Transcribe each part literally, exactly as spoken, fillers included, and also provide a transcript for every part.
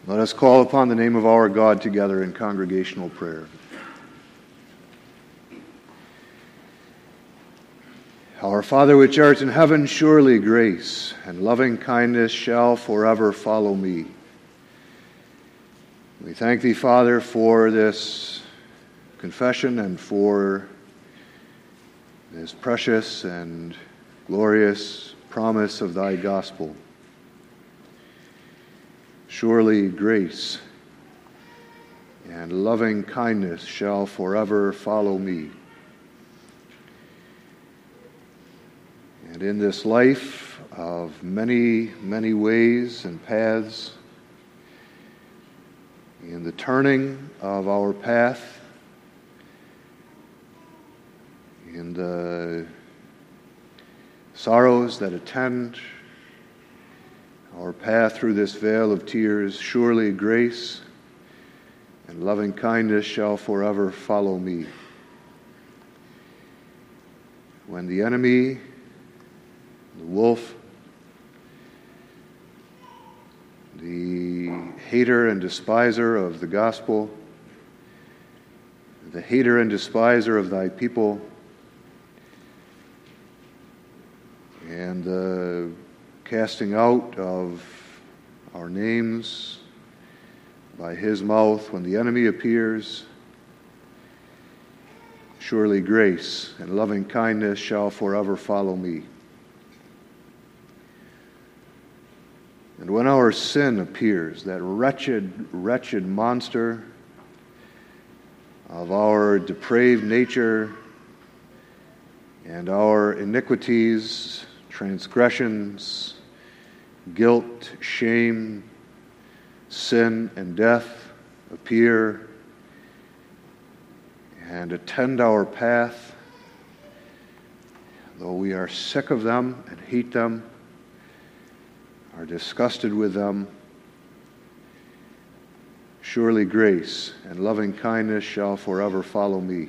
Let us call upon the name of our God together in congregational prayer. Our Father which art in heaven, surely grace and loving kindness shall forever follow me. We thank thee, Father, for this confession and for this precious and glorious promise of thy gospel. Surely grace and loving kindness shall forever follow me. And in this life of many, many ways and paths, in the turning of our path, in the sorrows that attend our path through this vale of tears, surely grace and loving kindness shall forever follow me. When the enemy, the wolf, the hater and despiser of the gospel, the hater and despiser of thy people, and the casting out of our names by his mouth, when the enemy appears, surely grace and loving kindness shall forever follow me. And when our sin appears, that wretched, wretched monster of our depraved nature and our iniquities, transgressions, guilt, shame, sin, and death appear and attend our path, though we are sick of them and hate them, are disgusted with them, surely grace and loving kindness shall forever follow me.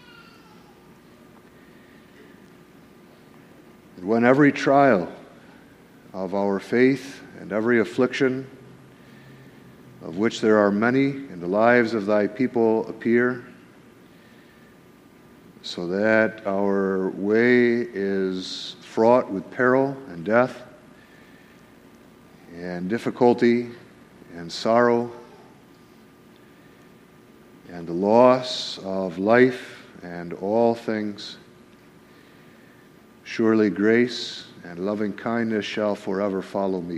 And when every trial of our faith and every affliction, of which there are many in the lives of thy people, appear, so that our way is fraught with peril and death and difficulty and sorrow and the loss of life and all things, surely grace and loving kindness shall forever follow me.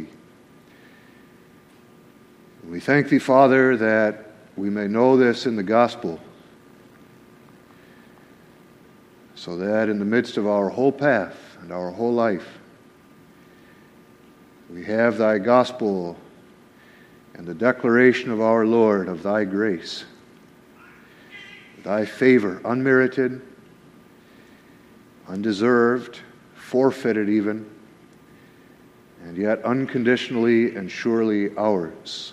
We thank thee, Father, that we may know this in the gospel, so that in the midst of our whole path and our whole life, we have thy gospel and the declaration of our Lord of thy grace, thy favor, unmerited, undeserved, forfeited even, and yet unconditionally and surely ours.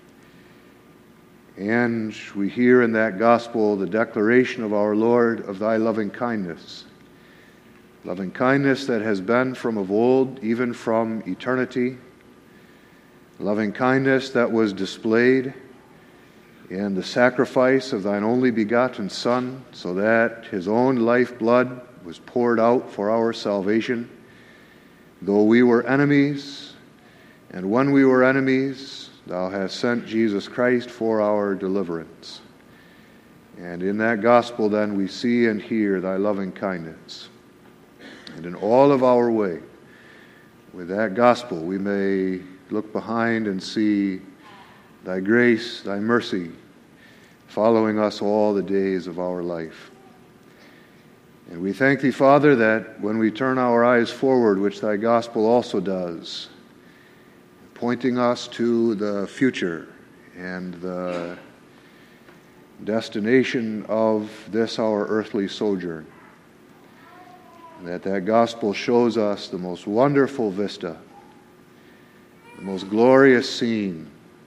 And we hear in that gospel the declaration of our Lord of thy loving kindness, loving kindness that has been from of old, even from eternity, loving kindness that was displayed in the sacrifice of thine only begotten Son, so that his own lifeblood was poured out for our salvation. Though we were enemies, and when we were enemies, thou hast sent Jesus Christ for our deliverance. And in that gospel then we see and hear thy loving kindness. And in all of our way, with that gospel, we may look behind and see thy grace, thy mercy, following us all the days of our life. And we thank thee, Father, that when we turn our eyes forward, which thy gospel also does, pointing us to the future and the destination of this our earthly sojourn, that that gospel shows us the most wonderful vista, the most glorious scene,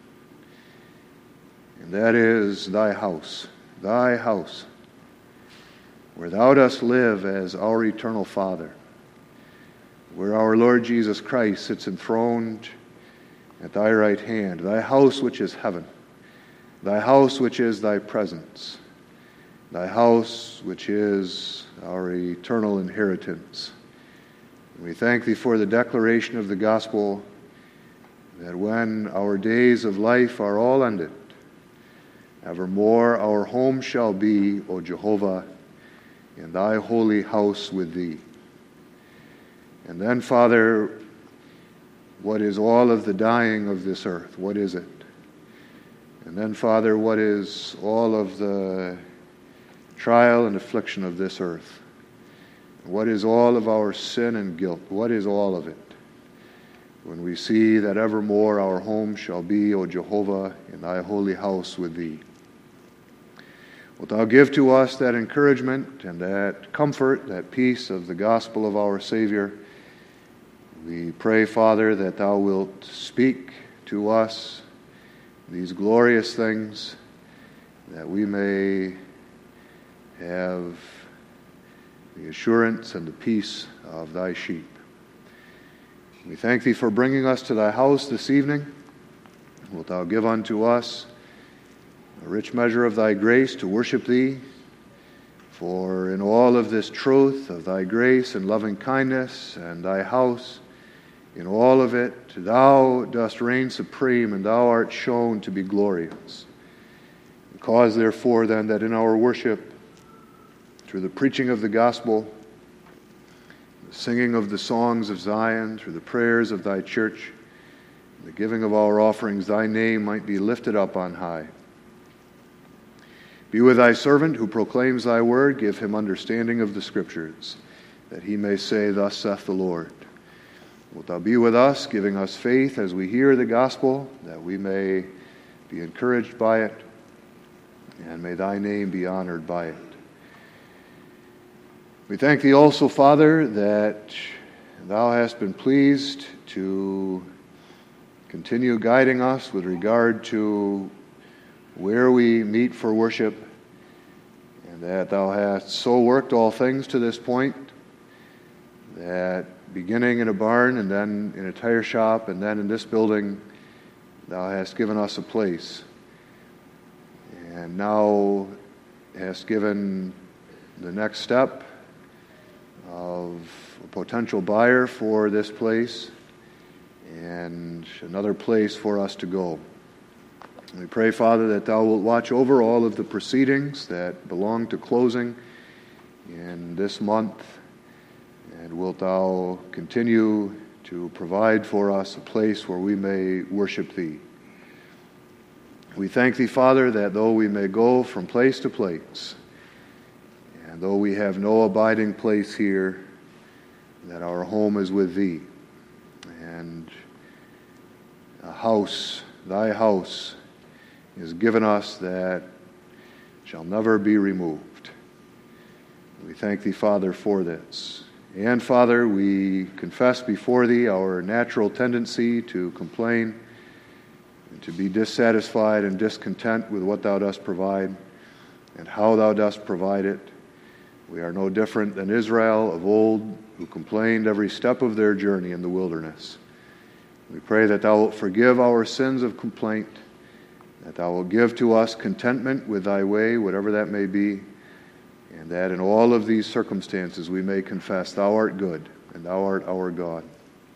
and that is thy house, thy house, where thou dost live as our eternal Father, where our Lord Jesus Christ sits enthroned at thy right hand, thy house which is heaven, thy house which is thy presence, thy house which is our eternal inheritance. We thank thee for the declaration of the gospel that when our days of life are all ended, evermore our home shall be, O Jehovah, in thy holy house with thee. And then, Father, what is all of the dying of this earth? What is it? And then, Father, what is all of the trial and affliction of this earth? What is all of our sin and guilt? What is all of it? When we see that evermore our home shall be, O Jehovah, in thy holy house with thee. Wilt thou give to us that encouragement and that comfort, that peace of the gospel of our Savior? We pray, Father, that thou wilt speak to us these glorious things, that we may have the assurance and the peace of thy sheep. We thank thee for bringing us to thy house this evening. Wilt thou give unto us a rich measure of thy grace to worship thee, for in all of this truth of thy grace and loving kindness and thy house, in all of it, thou dost reign supreme, and thou art shown to be glorious. Cause, therefore, then, that in our worship, through the preaching of the gospel, the singing of the songs of Zion, through the prayers of thy church, the giving of our offerings, thy name might be lifted up on high. Be with thy servant who proclaims thy word. Give him understanding of the Scriptures, that he may say, Thus saith the Lord. Wilt thou be with us, giving us faith as we hear the gospel, that we may be encouraged by it, and may thy name be honored by it. We thank thee also, Father, that thou hast been pleased to continue guiding us with regard to where we meet for worship, and that thou hast so worked all things to this point, that beginning in a barn and then in a tire shop and then in this building, thou hast given us a place. And now hast given the next step of a potential buyer for this place and another place for us to go. We pray, Father, that thou wilt watch over all of the proceedings that belong to closing in this month, and wilt thou continue to provide for us a place where we may worship thee. We thank thee, Father, that though we may go from place to place, and though we have no abiding place here, that our home is with thee, and a house, thy house, is given us that shall never be removed. We thank thee, Father, for this. And, Father, we confess before thee our natural tendency to complain and to be dissatisfied and discontent with what thou dost provide and how thou dost provide it. We are no different than Israel of old, who complained every step of their journey in the wilderness. We pray that thou wilt forgive our sins of complaint, that thou wilt give to us contentment with thy way, whatever that may be, and that in all of these circumstances we may confess thou art good and thou art our God.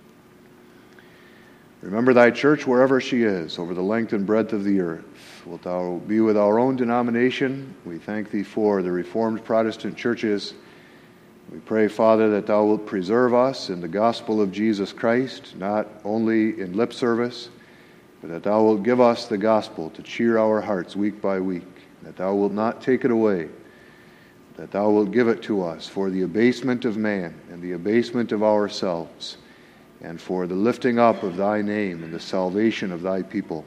Remember thy church wherever she is, over the length and breadth of the earth. Wilt thou be with our own denomination? We thank thee for the Reformed Protestant churches. We pray, Father, that thou wilt preserve us in the gospel of Jesus Christ, not only in lip service, but that thou wilt give us the gospel to cheer our hearts week by week, that thou wilt not take it away, that thou wilt give it to us for the abasement of man and the abasement of ourselves, and for the lifting up of thy name and the salvation of thy people.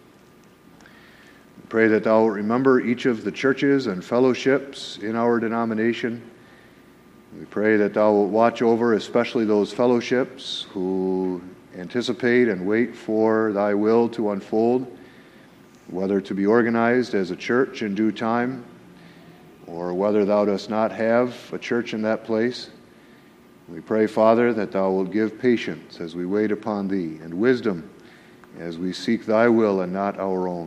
We pray that thou wilt remember each of the churches and fellowships in our denomination. We pray that thou wilt watch over especially those fellowships who anticipate and wait for thy will to unfold, whether to be organized as a church in due time, or whether thou dost not have a church in that place. We pray, Father, that thou wilt give patience as we wait upon thee, and wisdom as we seek thy will and not our own.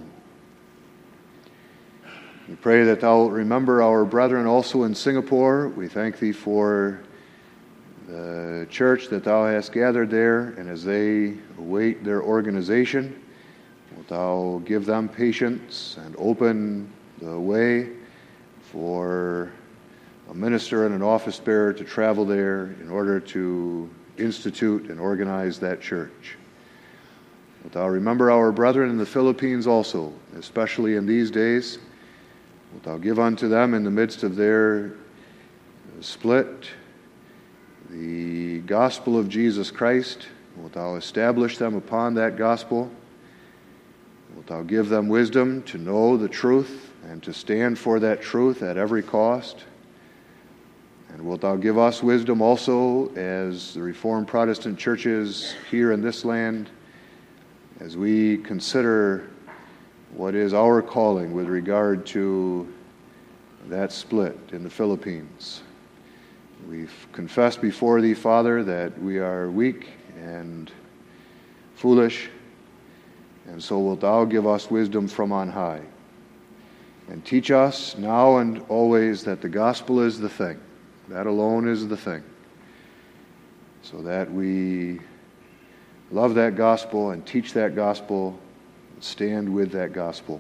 We pray that thou wilt remember our brethren also in Singapore. We thank thee for the church that thou hast gathered there, and as they await their organization, wilt thou give them patience and open the way for a minister and an office bearer to travel there in order to institute and organize that church. Wilt thou remember our brethren in the Philippines also, especially in these days. Wilt thou give unto them in the midst of their split the gospel of Jesus Christ. Wilt thou establish them upon that gospel. Wilt thou give them wisdom to know the truth and to stand for that truth at every cost. And wilt thou give us wisdom also as the Reformed Protestant churches here in this land, as we consider what is our calling with regard to that split in the Philippines. We've confessed before thee, Father, that we are weak and foolish, and so wilt thou give us wisdom from on high. And teach us now and always that the gospel is the thing. That alone is the thing. So that we love that gospel and teach that gospel, and stand with that gospel.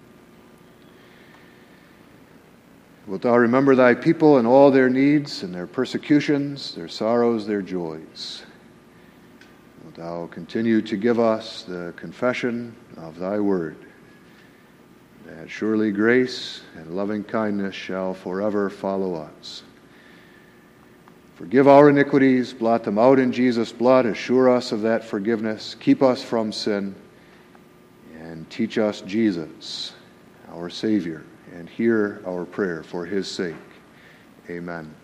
Wilt thou remember thy people and all their needs and their persecutions, their sorrows, their joys. Wilt thou continue to give us the confession of thy word, that surely grace and loving kindness shall forever follow us. Forgive our iniquities, blot them out in Jesus' blood, assure us of that forgiveness, keep us from sin, and teach us Jesus, our Savior, and hear our prayer for his sake. Amen.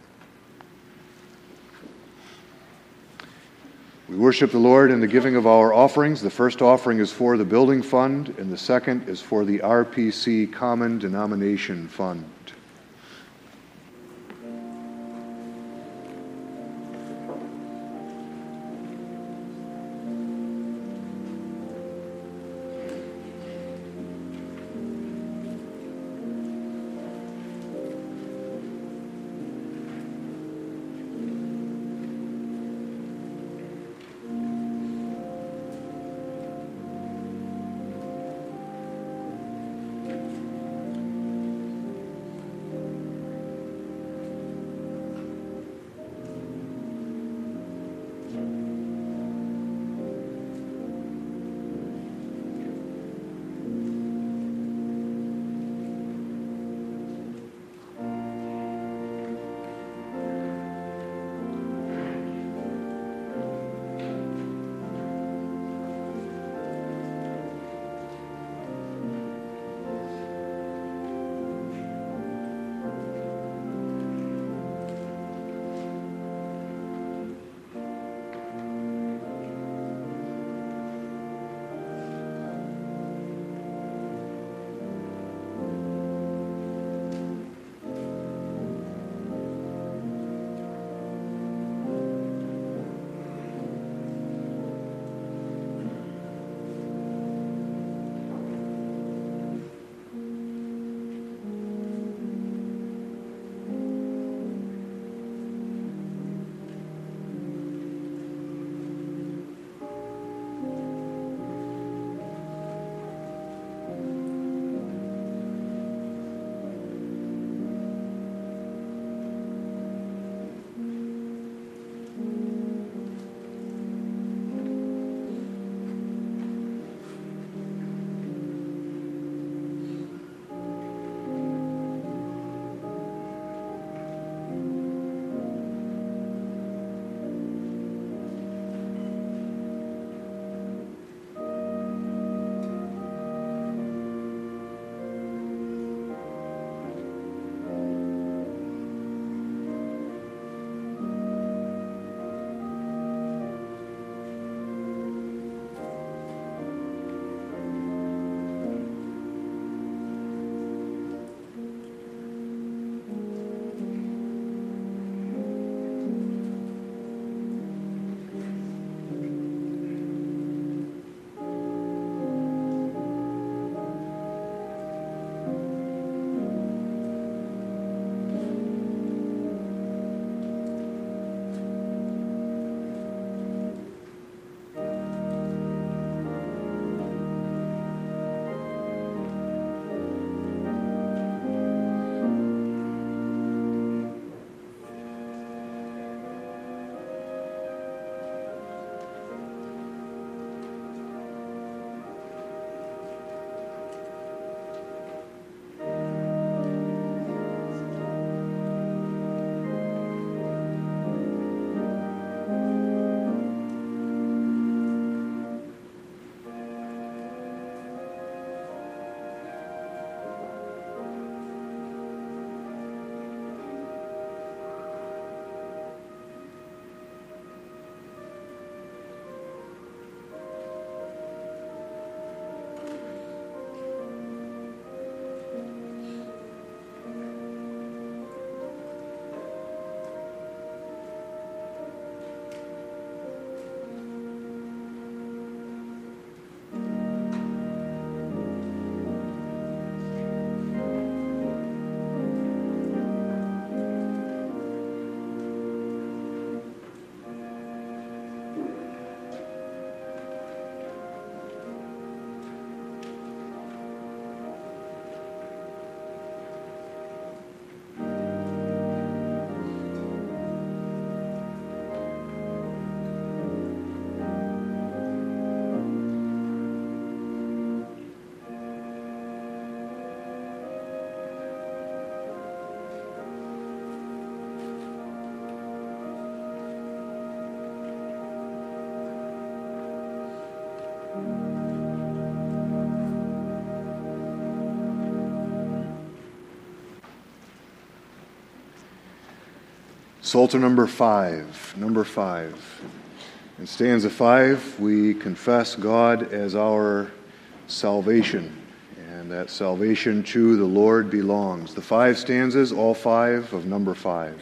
We worship the Lord in the giving of our offerings. The first offering is for the building fund, and the second is for the R P C Common Denomination Fund. Psalter number five, number five. In stanza five, we confess God as our salvation, and that salvation to the Lord belongs. The five stanzas, all five of number five.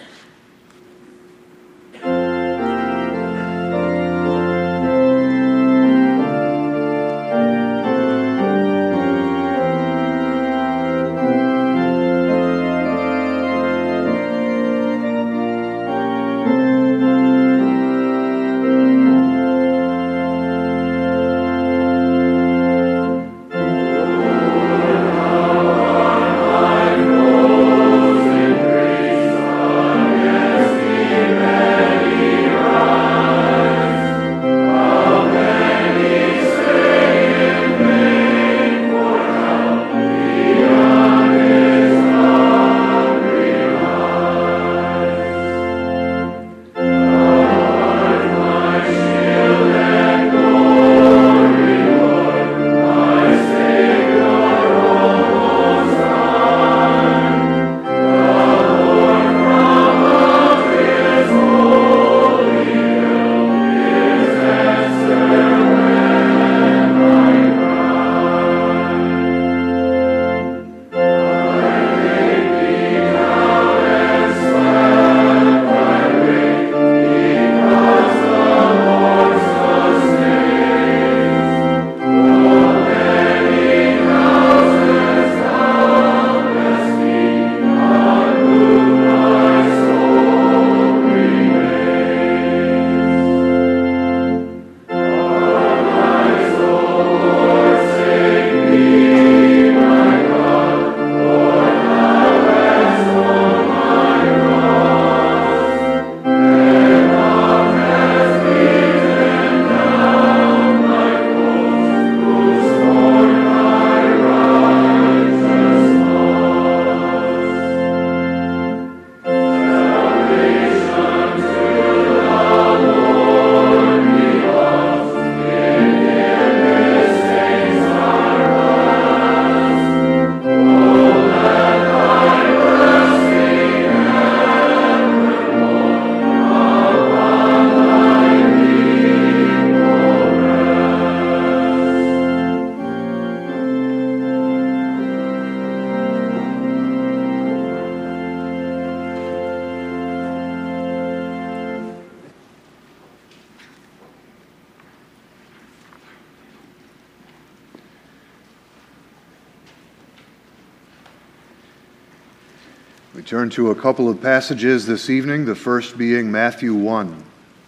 We turn to a couple of passages this evening, the first being Matthew one.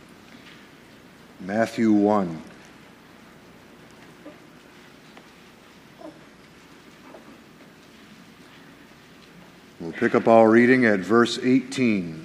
Matthew one. We'll pick up our reading at verse eighteen.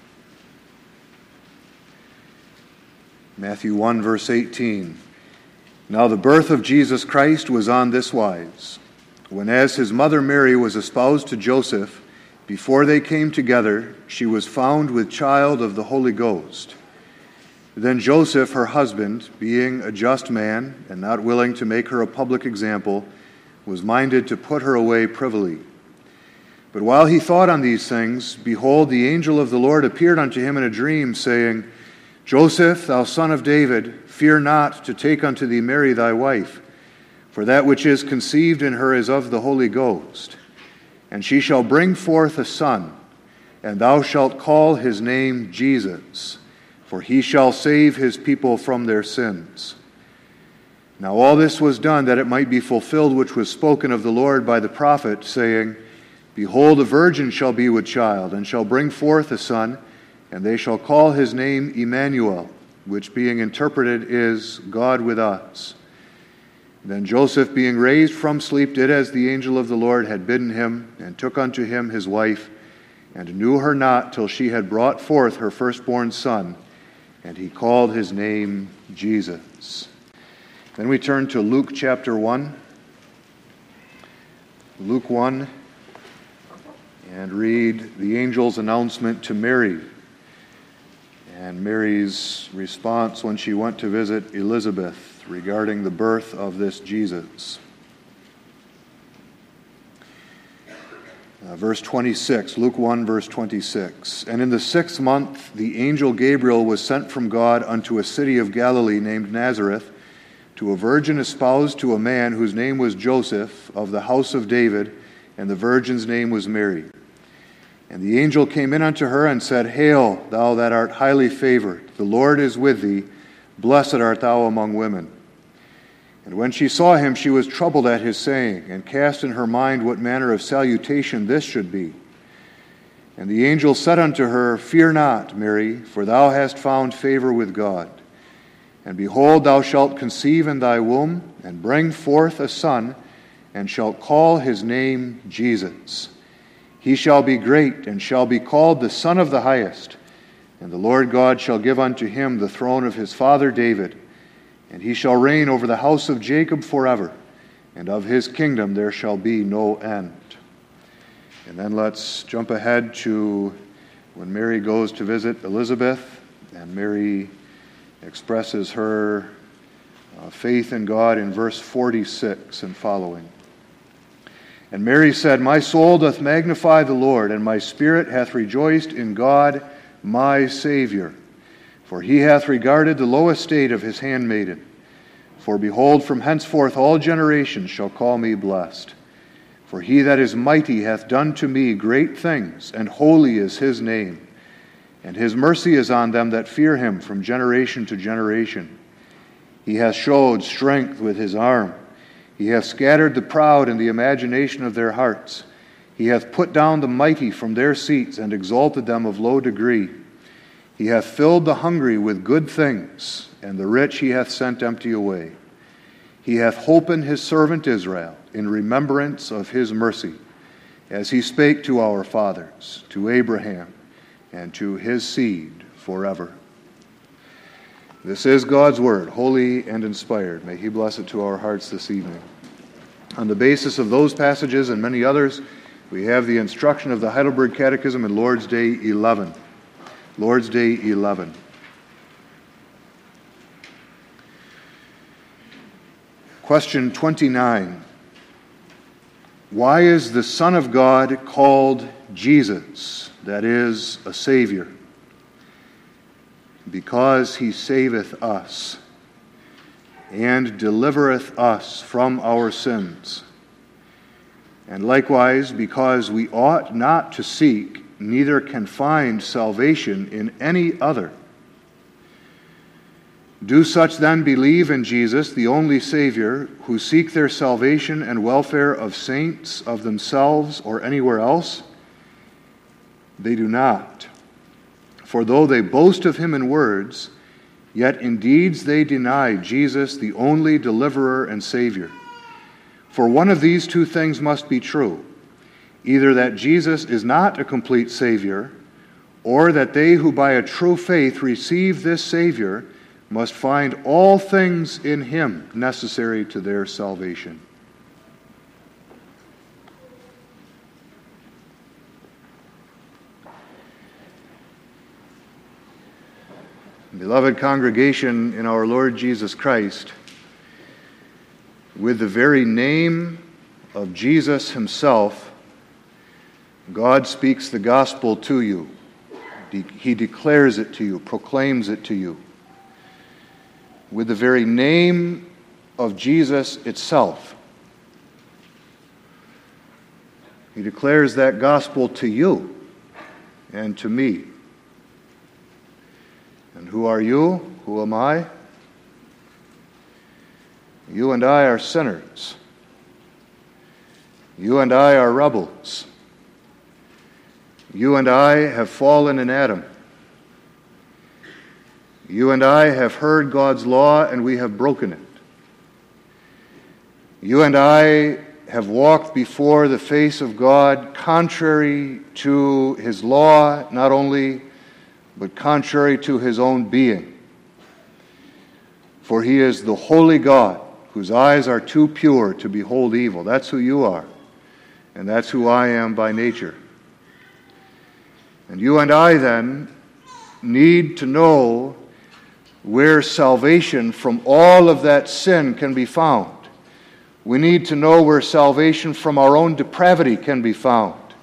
Matthew one, verse eighteen. Now the birth of Jesus Christ was on this wise. When as his mother Mary was espoused to Joseph, before they came together, she was found with child of the Holy Ghost. Then Joseph, her husband, being a just man and not willing to make her a public example, was minded to put her away privily. But while he thought on these things, behold, the angel of the Lord appeared unto him in a dream, saying, Joseph, thou son of David, fear not to take unto thee Mary thy wife, for that which is conceived in her is of the Holy Ghost. And she shall bring forth a son, and thou shalt call his name Jesus, for he shall save his people from their sins. Now all this was done that it might be fulfilled which was spoken of the Lord by the prophet, saying, Behold, a virgin shall be with child, and shall bring forth a son, and they shall call his name Emmanuel, which being interpreted is God with us. Then Joseph, being raised from sleep, did as the angel of the Lord had bidden him, and took unto him his wife, and knew her not till she had brought forth her firstborn son, and he called his name Jesus. Then we turn to Luke chapter one. Luke one, and read the angel's announcement to Mary, and Mary's response when she went to visit Elizabeth regarding the birth of this Jesus. Uh, verse twenty-six, Luke one, verse twenty-six. And in the sixth month, the angel Gabriel was sent from God unto a city of Galilee named Nazareth, to a virgin espoused to a man whose name was Joseph, of the house of David, and the virgin's name was Mary. And the angel came in unto her and said, Hail, thou that art highly favored, the Lord is with thee, blessed art thou among women. And when she saw him, she was troubled at his saying, and cast in her mind what manner of salutation this should be. And the angel said unto her, Fear not, Mary, for thou hast found favor with God. And behold, thou shalt conceive in thy womb, and bring forth a son, and shalt call his name Jesus. He shall be great, and shall be called the Son of the Highest. And the Lord God shall give unto him the throne of his father David, and he shall reign over the house of Jacob forever, and of his kingdom there shall be no end. And then let's jump ahead to when Mary goes to visit Elizabeth, and Mary expresses her uh, faith in God in verse forty-six and following. And Mary said, My soul doth magnify the Lord, and my spirit hath rejoiced in God my Savior. For he hath regarded the low estate of his handmaiden. For behold, from henceforth all generations shall call me blessed. For he that is mighty hath done to me great things, and holy is his name. And his mercy is on them that fear him from generation to generation. He hath showed strength with his arm. He hath scattered the proud in the imagination of their hearts. He hath put down the mighty from their seats, and exalted them of low degree. He hath filled the hungry with good things, and the rich he hath sent empty away. He hath holpen his servant Israel in remembrance of his mercy, as he spake to our fathers, to Abraham, and to his seed forever. This is God's word, holy and inspired. May he bless it to our hearts this evening. On the basis of those passages and many others, we have the instruction of the Heidelberg Catechism in Lord's Day eleven. Lord's Day eleven. Question twenty-nine. Why is the Son of God called Jesus, that is, a Savior? Because he saveth us, and delivereth us from our sins. And likewise, because we ought not to seek, neither can find salvation in any other. Do such then believe in Jesus, the only Savior, who seek their salvation and welfare of saints, of themselves, or anywhere else? They do not. For though they boast of him in words, yet in deeds they deny Jesus, the only deliverer and Savior. For one of these two things must be true, either that Jesus is not a complete Savior, or that they who by a true faith receive this Savior must find all things in him necessary to their salvation. Beloved congregation in our Lord Jesus Christ, with the very name of Jesus himself, God speaks the gospel to you. He declares it to you, proclaims it to you. With the very name of Jesus itself, he declares that gospel to you and to me. And who are you? Who am I? You and I are sinners. You and I are rebels. You and I have fallen in Adam. You and I have heard God's law and we have broken it. You and I have walked before the face of God contrary to his law, not only, but contrary to his own being. For he is the holy God, whose eyes are too pure to behold evil. That's who you are, and that's who I am by nature. And you and I then need to know where salvation from all of that sin can be found. We need to know where salvation from our own depravity can be found.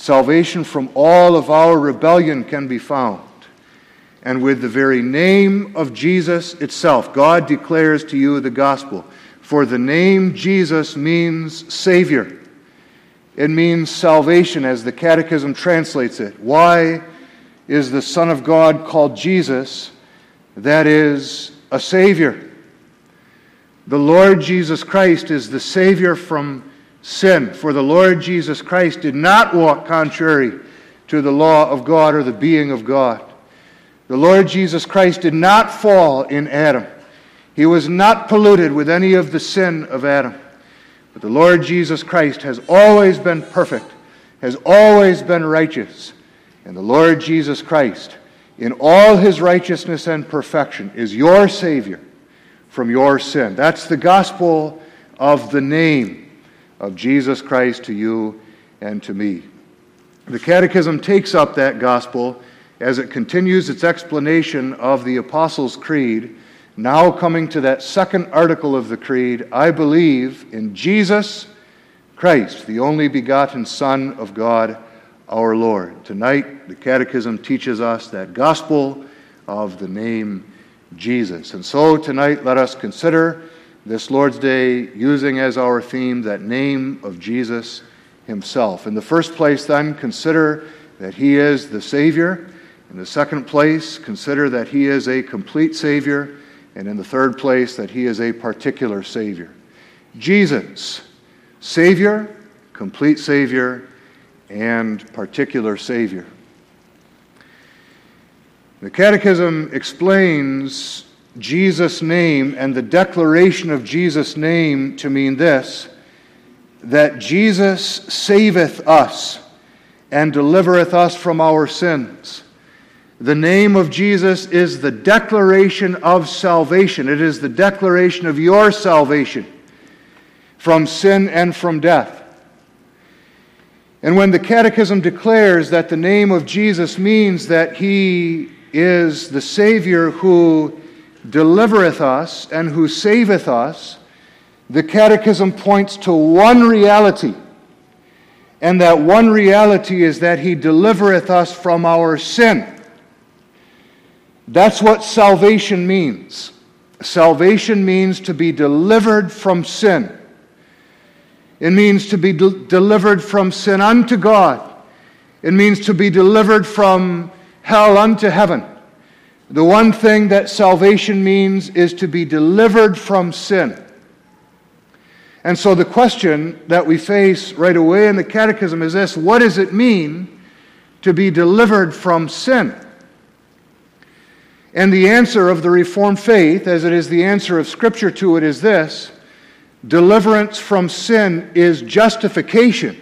Salvation from all of our rebellion can be found. And with the very name of Jesus itself, God declares to you the gospel. For the name Jesus means Savior. It means salvation, as the Catechism translates it. Why is the Son of God called Jesus? That is, a Savior. The Lord Jesus Christ is the Savior from sin. For the Lord Jesus Christ did not walk contrary to the law of God or the being of God. The Lord Jesus Christ did not fall in Adam. He was not polluted with any of the sin of Adam. But the Lord Jesus Christ has always been perfect, has always been righteous. And the Lord Jesus Christ, in all his righteousness and perfection, is your Savior from your sin. That's the gospel of the name of Jesus Christ to you and to me. The Catechism takes up that gospel as it continues its explanation of the Apostles' Creed, now coming to that second article of the Creed: I believe in Jesus Christ, the only begotten Son of God, our Lord. Tonight, the Catechism teaches us that gospel of the name Jesus. And so tonight, let us consider this Lord's Day using as our theme that name of Jesus himself. In the first place, then, consider that he is the Savior. In the second place, consider that he is a complete Savior. And in the third place, that he is a particular Savior. Jesus, Savior, complete Savior, and particular Savior. The Catechism explains Jesus' name and the declaration of Jesus' name to mean this: that Jesus saveth us and delivereth us from our sins. The name of Jesus is the declaration of salvation. It is the declaration of your salvation from sin and from death. And when the Catechism declares that the name of Jesus means that he is the Savior who delivereth us and who saveth us, the Catechism points to one reality. And that one reality is that he delivereth us from our sin. That's what salvation means. Salvation means to be delivered from sin. It means to be de- delivered from sin unto God. It means to be delivered from hell unto heaven. The one thing that salvation means is to be delivered from sin. And so the question that we face right away in the Catechism is this: what does it mean to be delivered from sin? And the answer of the Reformed faith, as it is the answer of Scripture to it, is this: deliverance from sin is justification.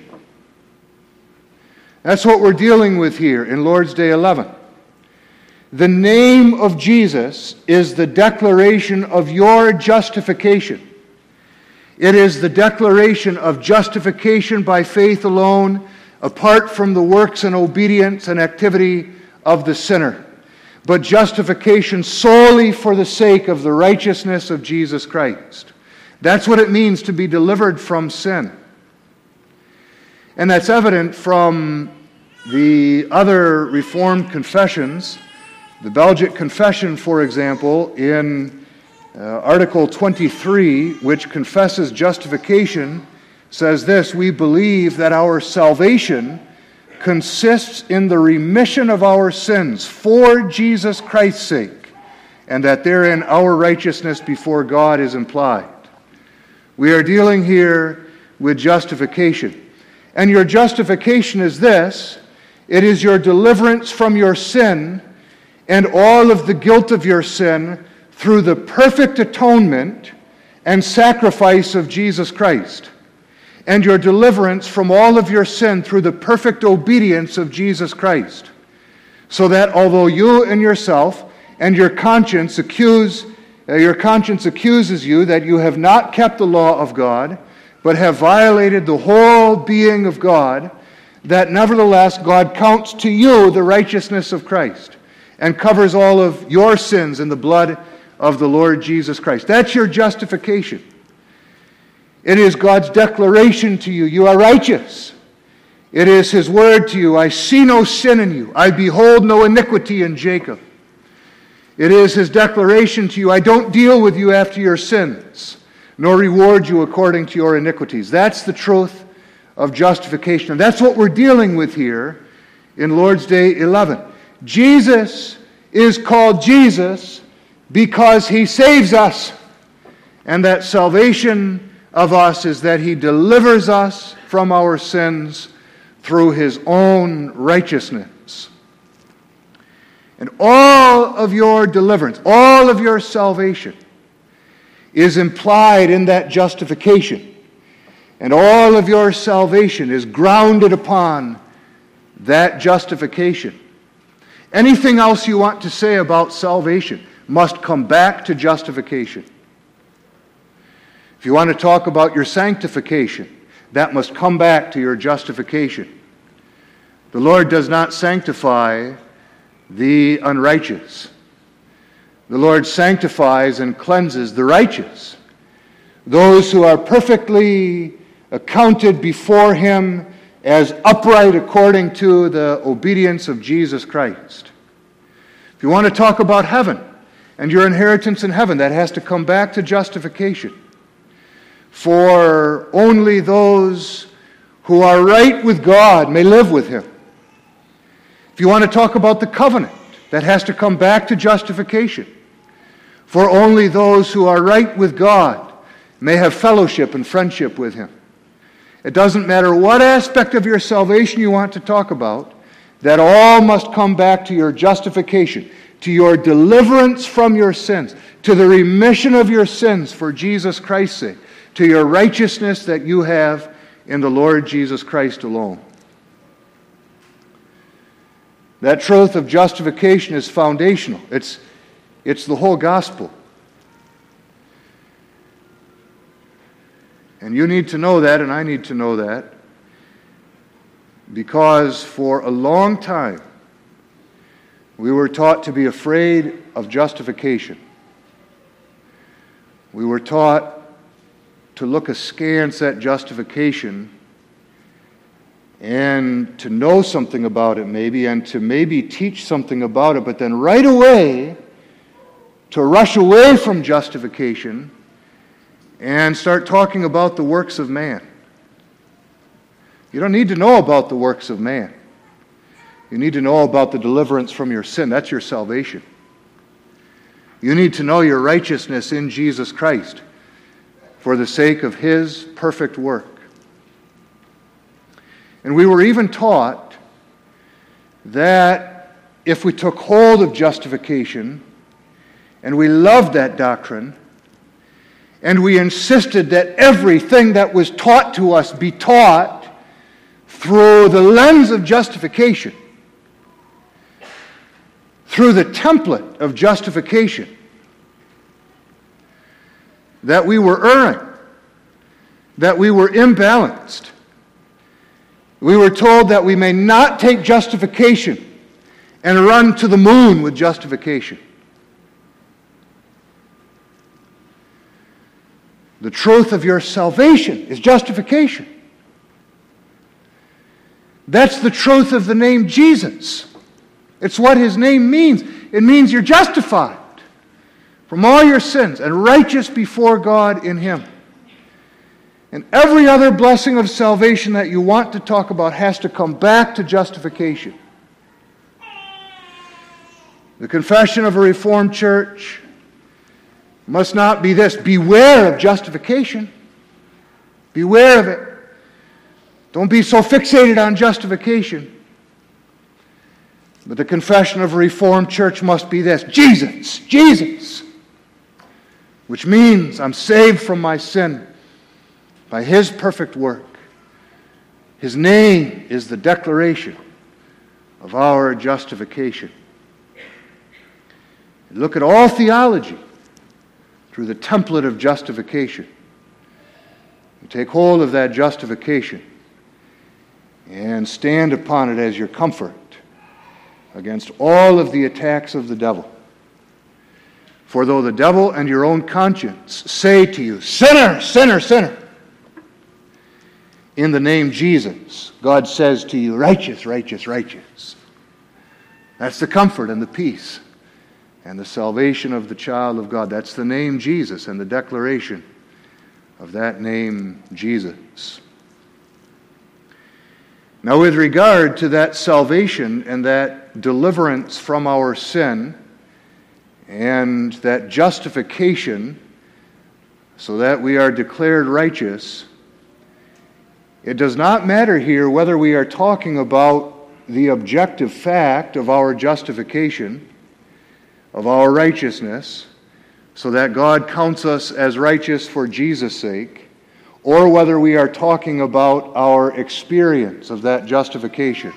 That's what we're dealing with here in Lord's Day eleven. The name of Jesus is the declaration of your justification. It is the declaration of justification by faith alone, apart from the works and obedience and activity of the sinner, but justification solely for the sake of the righteousness of Jesus Christ. That's what it means to be delivered from sin. And that's evident from the other Reformed confessions. The Belgic Confession, for example, in uh, Article twenty-three, which confesses justification, says this: we believe that our salvation consists in the remission of our sins for Jesus Christ's sake, and that therein our righteousness before God is implied. We are dealing here with justification. And your justification is this: it is your deliverance from your sin and all of the guilt of your sin through the perfect atonement and sacrifice of Jesus Christ, and your deliverance from all of your sin through the perfect obedience of Jesus Christ. So that although you and yourself and your conscience accuse, uh, your conscience accuses you that you have not kept the law of God, but have violated the whole being of God, that nevertheless God counts to you the righteousness of Christ and covers all of your sins in the blood of the Lord Jesus Christ. That's your justification. It is God's declaration to you: you are righteous. It is his word to you, I see no sin in you. I behold no iniquity in Jacob. It is his declaration to you, I don't deal with you after your sins, nor reward you according to your iniquities. That's the truth of justification. And that's what we're dealing with here in Lord's Day eleven. Jesus is called Jesus because he saves us. And that salvation of us is that he delivers us from our sins through his own righteousness. And all of your deliverance, all of your salvation is implied in that justification. And all of your salvation is grounded upon that justification. Anything else you want to say about salvation must come back to justification. If you want to talk about your sanctification, that must come back to your justification. The Lord does not sanctify the unrighteous. The Lord sanctifies and cleanses the righteous, those who are perfectly accounted before him as upright according to the obedience of Jesus Christ. If you want to talk about heaven and your inheritance in heaven, that has to come back to justification. For only those who are right with God may live with him. If you want to talk about the covenant, that has to come back to justification. For only those who are right with God may have fellowship and friendship with him. It doesn't matter what aspect of your salvation you want to talk about, that all must come back to your justification, to your deliverance from your sins, to the remission of your sins for Jesus Christ's sake, to your righteousness that you have in the Lord Jesus Christ alone. That truth of justification is foundational. It's, it's the whole gospel. And you need to know that, and I need to know that, because for a long time we were taught to be afraid of justification. We were taught to look askance at justification and to know something about it maybe, and to maybe teach something about it, but then right away to rush away from justification and start talking about the works of man. You don't need to know about the works of man. You need to know about the deliverance from your sin. That's your salvation. You need to know your righteousness in Jesus Christ for the sake of his perfect work. And we were even taught that if we took hold of justification and we loved that doctrine and we insisted that everything that was taught to us be taught through the lens of justification, through the template of justification, that we were erring, that we were imbalanced. We were told that we may not take justification and run to the moon with justification. The truth of your salvation is justification. That's the truth of the name Jesus. It's what his name means. It means you're justified from all your sins and righteous before God in him. And every other blessing of salvation that you want to talk about has to come back to justification. The confession of a Reformed church must not be this: beware of justification. Beware of it. Don't be so fixated on justification. But the confession of a Reformed church must be this: Jesus, Jesus. Which means I'm saved from my sin by his perfect work. His name is the declaration of our justification. Look at all theology through the template of justification. You take hold of that justification and stand upon it as your comfort against all of the attacks of the devil. For though the devil and your own conscience say to you, sinner, sinner, sinner, in the name Jesus, God says to you, righteous, righteous, righteous. That's the comfort and the peace and the salvation of the child of God. That's the name Jesus and the declaration of that name Jesus. Now, with regard to that salvation and that deliverance from our sin and that justification so that we are declared righteous, it does not matter here whether we are talking about the objective fact of our justification, of our righteousness, so that God counts us as righteous for Jesus' sake, or whether we are talking about our experience of that justification.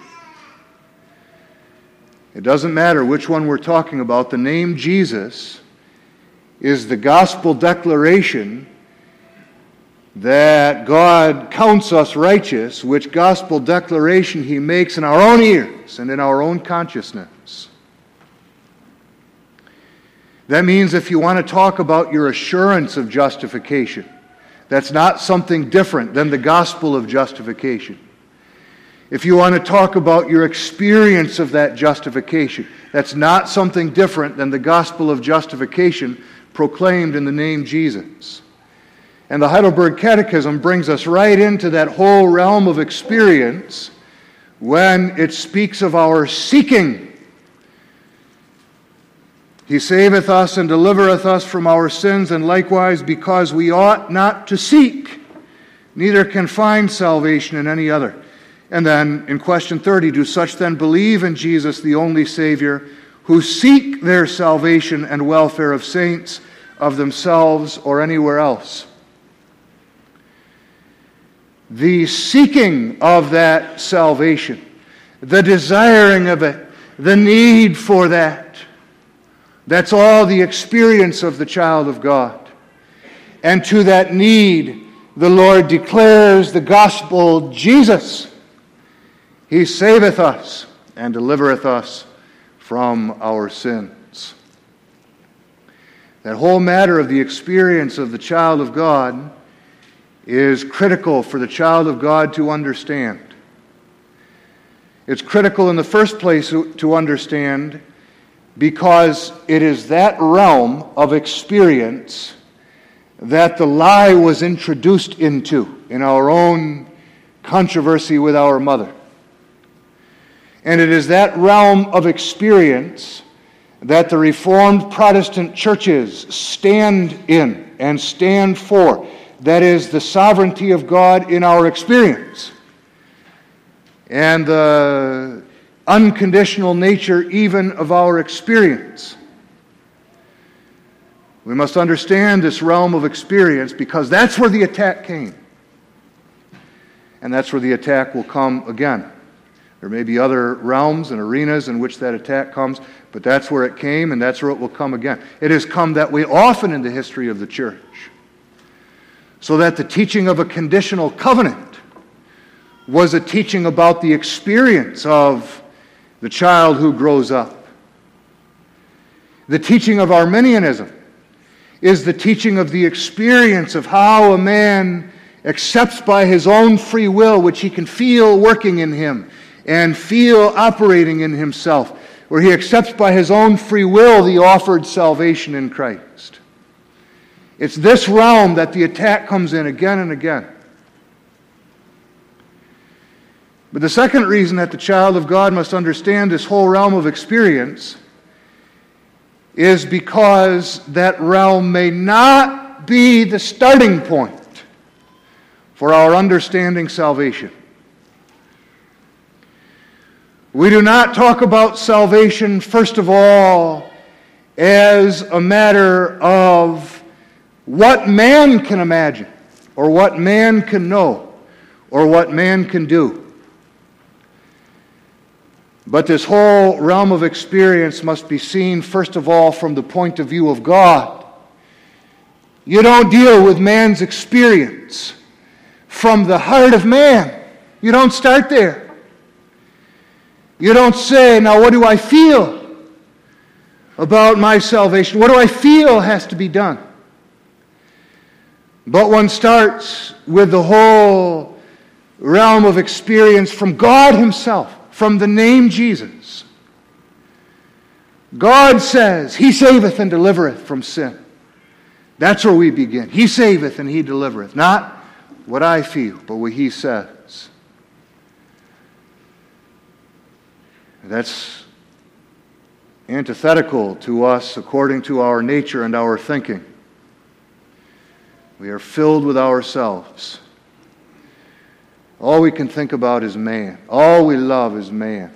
It doesn't matter which one we're talking about. The name Jesus is the gospel declaration that God counts us righteous, which gospel declaration He makes in our own ears and in our own consciousness. That means if you want to talk about your assurance of justification, that's not something different than the gospel of justification. If you want to talk about your experience of that justification, that's not something different than the gospel of justification proclaimed in the name Jesus. And the Heidelberg Catechism brings us right into that whole realm of experience when it speaks of our seeking. He saveth us and delivereth us from our sins, and likewise because we ought not to seek, neither can find salvation in any other. And then in question thirty, do such then believe in Jesus, the only Savior, who seek their salvation and welfare of saints, of themselves, or anywhere else? The seeking of that salvation, the desiring of it, the need for that, that's all the experience of the child of God. And to that need, the Lord declares the gospel, Jesus. He saveth us and delivereth us from our sins. That whole matter of the experience of the child of God is critical for the child of God to understand. It's critical in the first place to understand because it is that realm of experience that the lie was introduced into in our own controversy with our mother. And it is that realm of experience that the Reformed Protestant churches stand in and stand for. That is the sovereignty of God in our experience and the unconditional nature even of our experience. We must understand this realm of experience because that's where the attack came. And that's where the attack will come again. There may be other realms and arenas in which that attack comes, but that's where it came and that's where it will come again. It has come that way often in the history of the church. So that the teaching of a conditional covenant was a teaching about the experience of the child who grows up. The teaching of Arminianism is the teaching of the experience of how a man accepts by his own free will, which he can feel working in him and feel operating in himself, where he accepts by his own free will the offered salvation in Christ. It's this realm that the attack comes in again and again. But the second reason that the child of God must understand this whole realm of experience is because that realm may not be the starting point for our understanding salvation. We do not talk about salvation, first of all, as a matter of what man can imagine, or what man can know, or what man can do. But this whole realm of experience must be seen, first of all, from the point of view of God. You don't deal with man's experience from the heart of man. You don't start there. You don't say, now what do I feel about my salvation? What do I feel has to be done? But one starts with the whole realm of experience from God Himself, from the name Jesus. God says, He saveth and delivereth from sin. That's where we begin. He saveth and He delivereth. Not what I feel, but what He says. That's antithetical to us according to our nature and our thinking. We are filled with ourselves. All we can think about is man. All we love is man.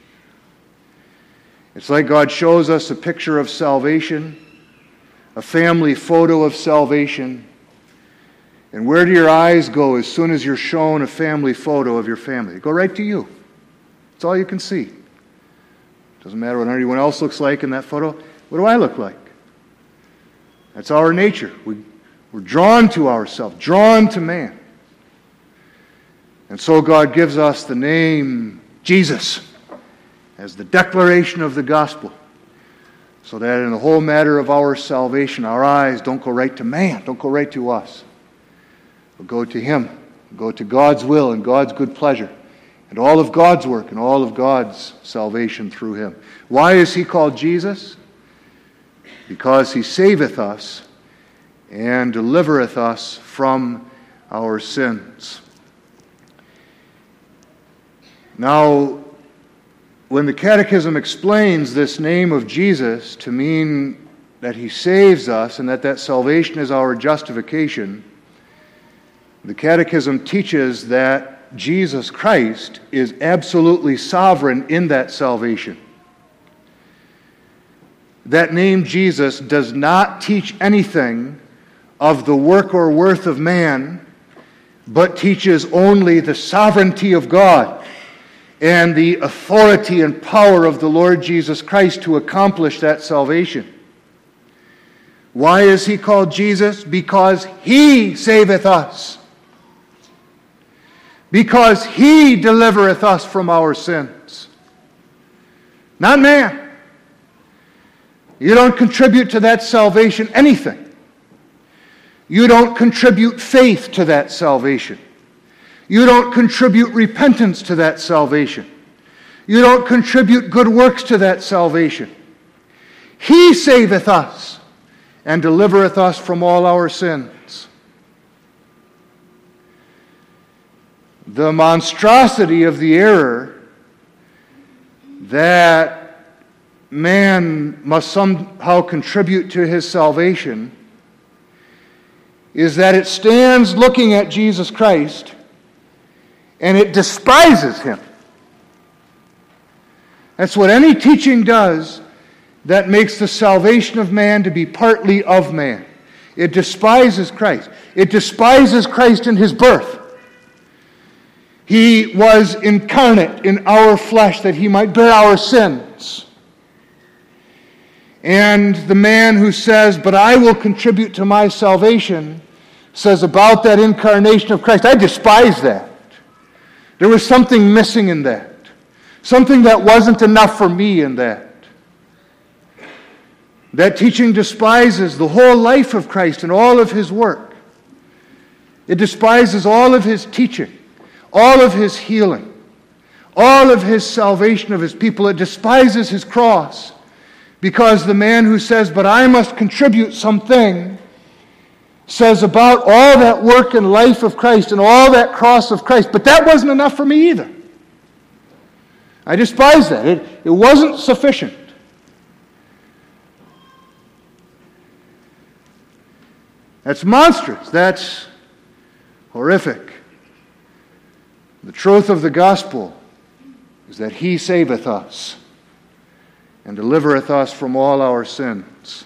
It's like God shows us a picture of salvation, a family photo of salvation. And where do your eyes go as soon as you're shown a family photo of your family? They go right to you. That's all you can see. Doesn't matter what anyone else looks like in that photo. What do I look like? That's our nature. We, we're drawn to ourselves, drawn to man. And so God gives us the name Jesus as the declaration of the gospel, so that in the whole matter of our salvation, our eyes don't go right to man, don't go right to us, but go to Him, go to God's will and God's good pleasure, and all of God's work and all of God's salvation through Him. Why is He called Jesus? Because He saveth us and delivereth us from our sins. Now, when the Catechism explains this name of Jesus to mean that He saves us and that that salvation is our justification, the Catechism teaches that Jesus Christ is absolutely sovereign in that salvation. That name Jesus does not teach anything of the work or worth of man, but teaches only the sovereignty of God and the authority and power of the Lord Jesus Christ to accomplish that salvation. Why is He called Jesus? Because He saveth us. Because He delivereth us from our sins. Not man. You don't contribute to that salvation anything. You don't contribute faith to that salvation. You don't contribute repentance to that salvation. You don't contribute good works to that salvation. He saveth us and delivereth us from all our sins. The monstrosity of the error that man must somehow contribute to his salvation is that it stands looking at Jesus Christ and it despises Him. That's what any teaching does that makes the salvation of man to be partly of man. It despises Christ. It despises Christ in His birth. He was incarnate in our flesh that He might bear our sins. And the man who says, "But I will contribute to my salvation," says about that incarnation of Christ, "I despise that. There was something missing in that. Something that wasn't enough for me in that." That teaching despises the whole life of Christ and all of His work. It despises all of His teaching, all of His healing, all of His salvation of His people. It despises His cross, because the man who says, "But I must contribute something," says about all that work and life of Christ and all that cross of Christ, "But that wasn't enough for me either. I despise that. It, it wasn't sufficient." That's monstrous. That's horrific. The truth of the gospel is that He saveth us and delivereth us from all our sins.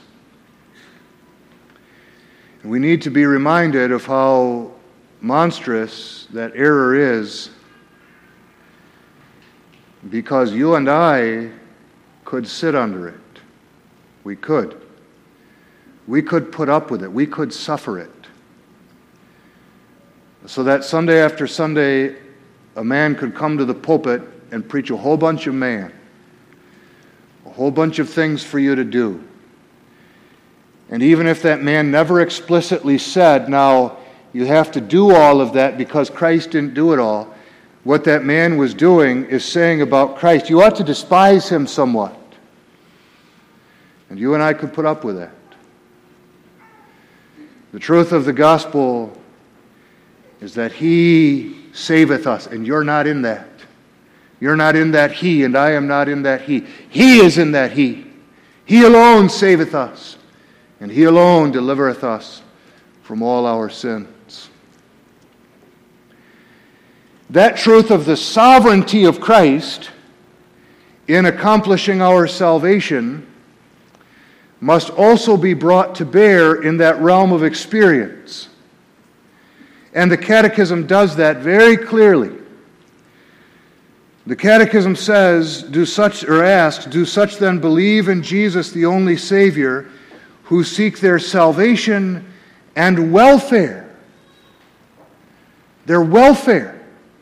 And we need to be reminded of how monstrous that error is, because you and I could sit under it. We could. We could put up with it. We could suffer it. So that Sunday after Sunday, a man could come to the pulpit and preach a whole bunch of man, a whole bunch of things for you to do. And even if that man never explicitly said, "Now, you have to do all of that because Christ didn't do it all. What that man was doing is saying about Christ, you ought to despise him somewhat. And you and I could put up with that. The truth of the gospel is that he saveth us, and you're not in that. You're not in that he, and I am not in that he. He is in that he. He alone saveth us, and he alone delivereth us from all our sins. That truth of the sovereignty of Christ in accomplishing our salvation must also be brought to bear in that realm of experience. And the Catechism does that very clearly. The Catechism says, do such, or asks, do such then believe in Jesus, the only Savior, who seek their salvation and welfare. Their welfare.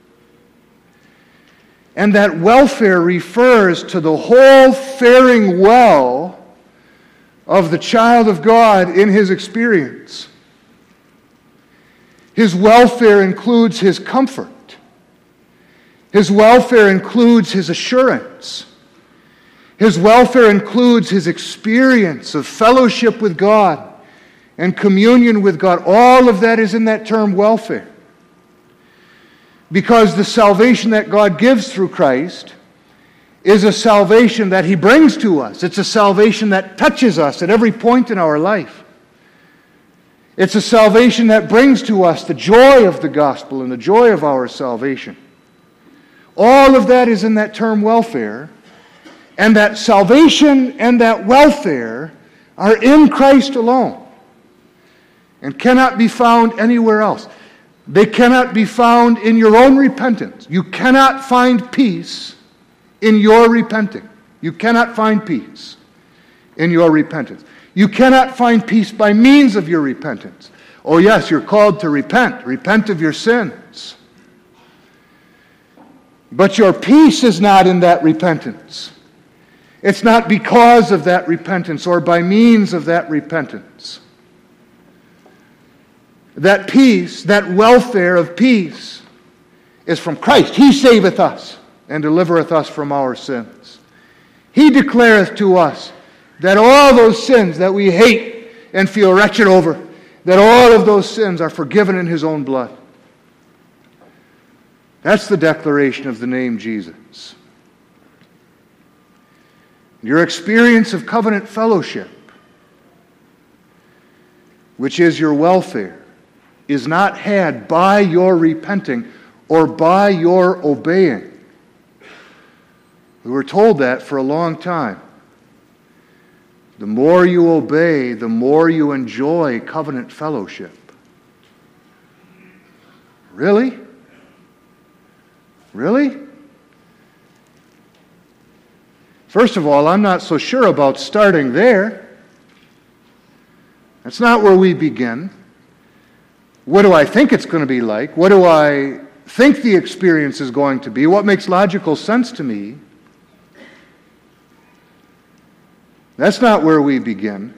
And that welfare refers to the whole faring well of the child of God in his experience. His welfare includes his comfort. His welfare includes his assurance. His welfare includes his experience of fellowship with God and communion with God. All of that is in that term welfare. Because the salvation that God gives through Christ is a salvation that he brings to us. It's a salvation that touches us at every point in our life. It's a salvation that brings to us the joy of the gospel and the joy of our salvation. All of that is in that term welfare, and that salvation and that welfare are in Christ alone and cannot be found anywhere else. They cannot be found in your own repentance. You cannot find peace in your repenting. You cannot find peace in your repentance. You cannot find peace by means of your repentance. Oh yes, you're called to repent. Repent of your sins. But your peace is not in that repentance. It's not because of that repentance or by means of that repentance. That peace, that welfare of peace, is from Christ. He saveth us and delivereth us from our sins. He declareth to us that all those sins that we hate and feel wretched over, that all of those sins are forgiven in his own blood. That's the declaration of the name Jesus. Your experience of covenant fellowship, which is your welfare, is not had by your repenting or by your obeying. We were told that for a long time. The more you obey, the more you enjoy covenant fellowship. Really? Really? First of all, I'm not so sure about starting there. That's not where we begin. What do I think it's going to be like? What do I think the experience is going to be? What makes logical sense to me? That's not where we begin.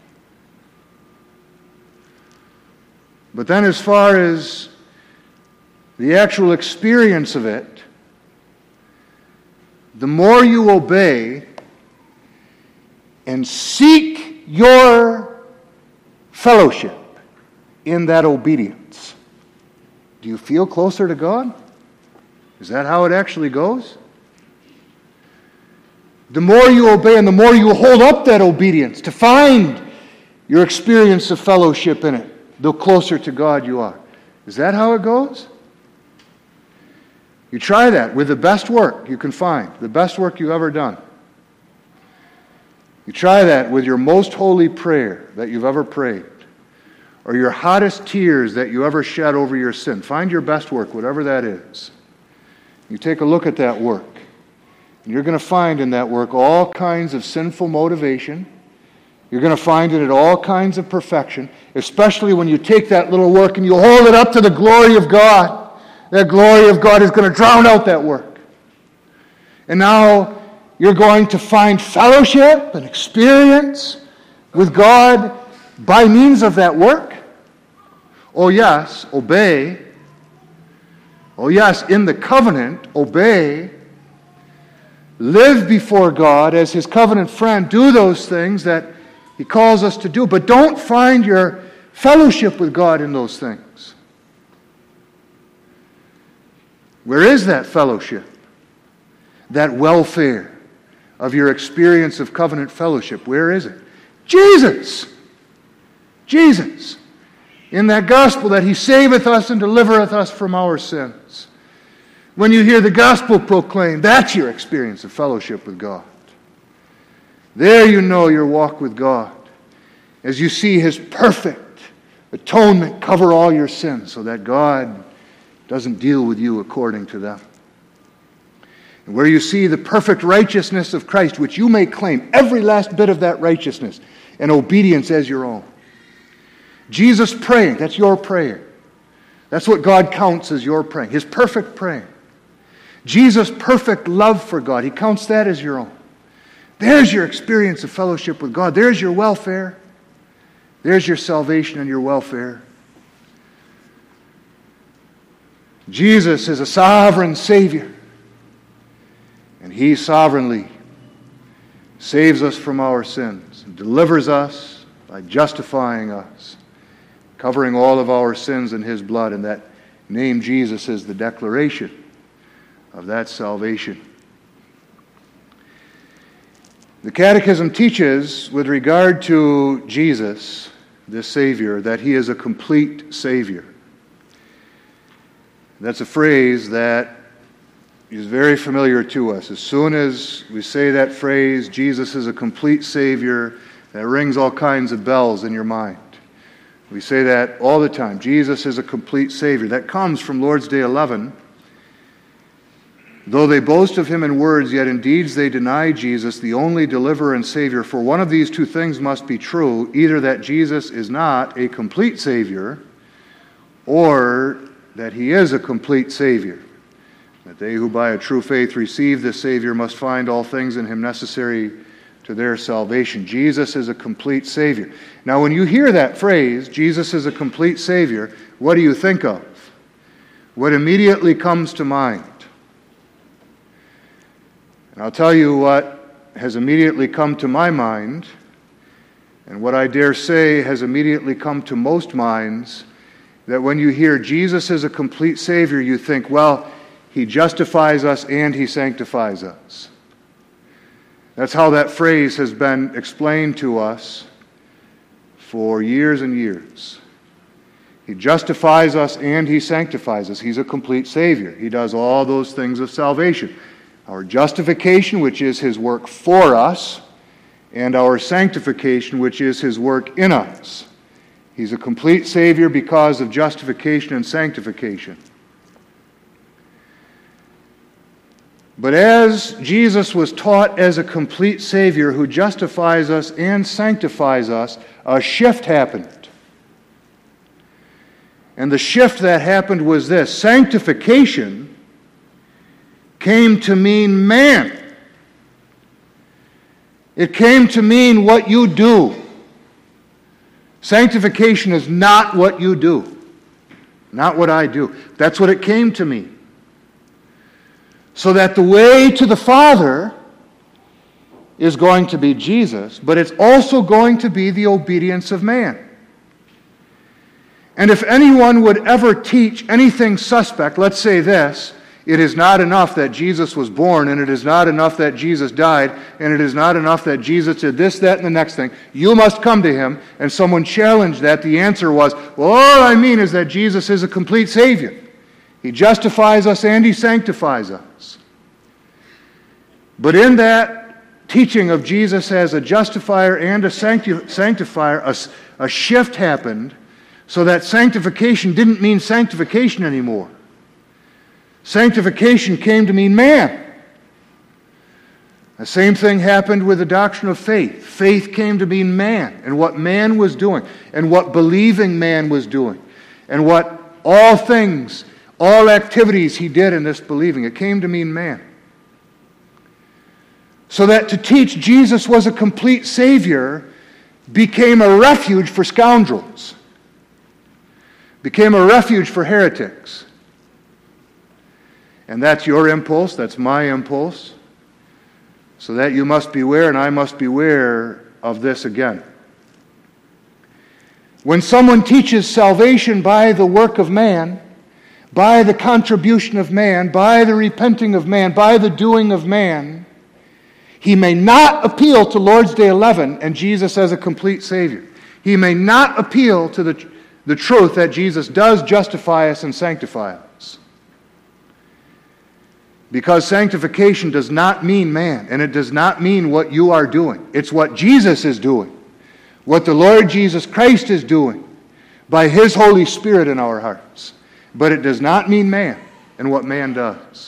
But then as far as the actual experience of it, the more you obey and seek your fellowship in that obedience, do you feel closer to God? Is that how it actually goes? The more you obey and the more you hold up that obedience to find your experience of fellowship in it, the closer to God you are. Is that how it goes? You try that with the best work you can find, the best work you've ever done. You try that with your most holy prayer that you've ever prayed, or your hottest tears that you ever shed over your sin. Find your best work, whatever that is. You take a look at that work. And you're going to find in that work all kinds of sinful motivation. You're going to find in it all kinds of perfection, especially when you take that little work and you hold it up to the glory of God. That glory of God is going to drown out that work. And now you're going to find fellowship and experience with God by means of that work. Oh yes, obey. Oh yes, in the covenant, obey. Live before God as His covenant friend. Do those things that He calls us to do. But don't find your fellowship with God in those things. Where is that fellowship? That welfare of your experience of covenant fellowship? Where is it? Jesus! Jesus! In that gospel that He saveth us and delivereth us from our sins. When you hear the gospel proclaimed, that's your experience of fellowship with God. There you know your walk with God, as you see His perfect atonement cover all your sins so that God doesn't deal with you according to them. And where you see the perfect righteousness of Christ, which you may claim every last bit of that righteousness and obedience as your own. Jesus praying, that's your prayer. That's what God counts as your praying, His perfect praying. Jesus' perfect love for God, He counts that as your own. There's your experience of fellowship with God. There's your welfare. There's your salvation and your welfare. Jesus is a sovereign Savior. And He sovereignly saves us from our sins and delivers us by justifying us, covering all of our sins in His blood. And that name Jesus is the declaration of that salvation. The Catechism teaches, with regard to Jesus, this Savior, that He is a complete Savior. That's a phrase that is very familiar to us. As soon as we say that phrase, Jesus is a complete Savior, that rings all kinds of bells in your mind. We say that all the time. Jesus is a complete Savior. That comes from Lord's Day eleven. Though they boast of Him in words, yet in deeds they deny Jesus, the only deliverer and Savior. For one of these two things must be true, either that Jesus is not a complete Savior, or that He is a complete Savior. That they who by a true faith receive this Savior must find all things in Him necessary to their salvation. Jesus is a complete Savior. Now when you hear that phrase, Jesus is a complete Savior, what do you think of? What immediately comes to mind? And I'll tell you what has immediately come to my mind, and what I dare say has immediately come to most minds, that when you hear Jesus is a complete Savior, you think, well, He justifies us and He sanctifies us. That's how that phrase has been explained to us for years and years. He justifies us and He sanctifies us. He's a complete Savior. He does all those things of salvation. Our justification, which is His work for us, and our sanctification, which is His work in us. He's a complete Savior because of justification and sanctification. But as Jesus was taught as a complete Savior who justifies us and sanctifies us, a shift happened. And the shift that happened was this: sanctification came to mean man. It came to mean what you do. Sanctification is not what you do, not what I do. That's what it came to mean. So that the way to the Father is going to be Jesus, but it's also going to be the obedience of man. And if anyone would ever teach anything suspect, let's say this: it is not enough that Jesus was born, and it is not enough that Jesus died, and it is not enough that Jesus did this, that, and the next thing. You must come to Him, and someone challenged that. The answer was, well, all I mean is that Jesus is a complete Savior. He justifies us and He sanctifies us. But in that teaching of Jesus as a justifier and a sancti- sanctifier, a, a shift happened so that sanctification didn't mean sanctification anymore. Sanctification came to mean man. The same thing happened with the doctrine of faith. Faith came to mean man, and what man was doing, and what believing man was doing, and what all things, all activities he did in this believing. It came to mean man. So that to teach Jesus was a complete Savior became a refuge for scoundrels. became a refuge for heretics. And that's your impulse, that's my impulse. So that you must beware, and I must beware of this again. When someone teaches salvation by the work of man, by the contribution of man, by the repenting of man, by the doing of man, he may not appeal to Lord's Day eleven and Jesus as a complete Savior. He may not appeal to the, the truth that Jesus does justify us and sanctify us. Because sanctification does not mean man, and it does not mean what you are doing. It's what Jesus is doing, what the Lord Jesus Christ is doing by His Holy Spirit in our hearts. But it does not mean man and what man does.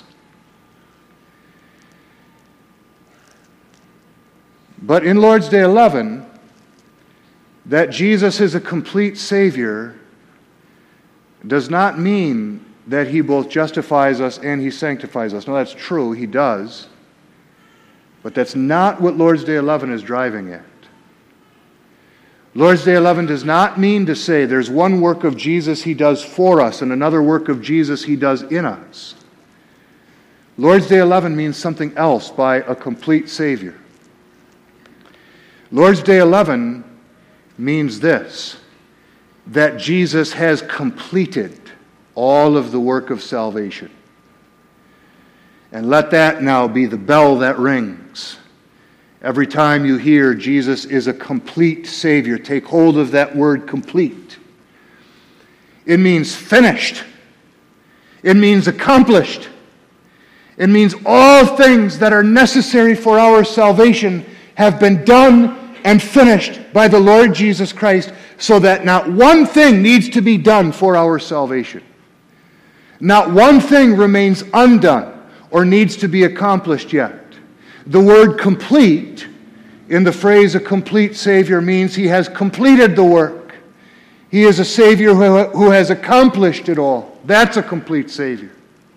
But in Lord's Day eleven, that Jesus is a complete Savior does not mean that He both justifies us and He sanctifies us. No, that's true, He does. But that's not what Lord's Day eleven is driving at. Lord's Day eleven does not mean to say there's one work of Jesus He does for us and another work of Jesus He does in us. Lord's Day eleven means something else by a complete Savior. Lord's Day eleven means this, that Jesus has completed all of the work of salvation. And let that now be the bell that rings. Every time you hear Jesus is a complete Savior, take hold of that word complete. It means finished. It means accomplished. It means all things that are necessary for our salvation have been done and finished by the Lord Jesus Christ, so that not one thing needs to be done for our salvation. Not one thing remains undone or needs to be accomplished yet. The word complete in the phrase a complete Savior means He has completed the work. He is a Savior who, who has accomplished it all. That's a complete Savior.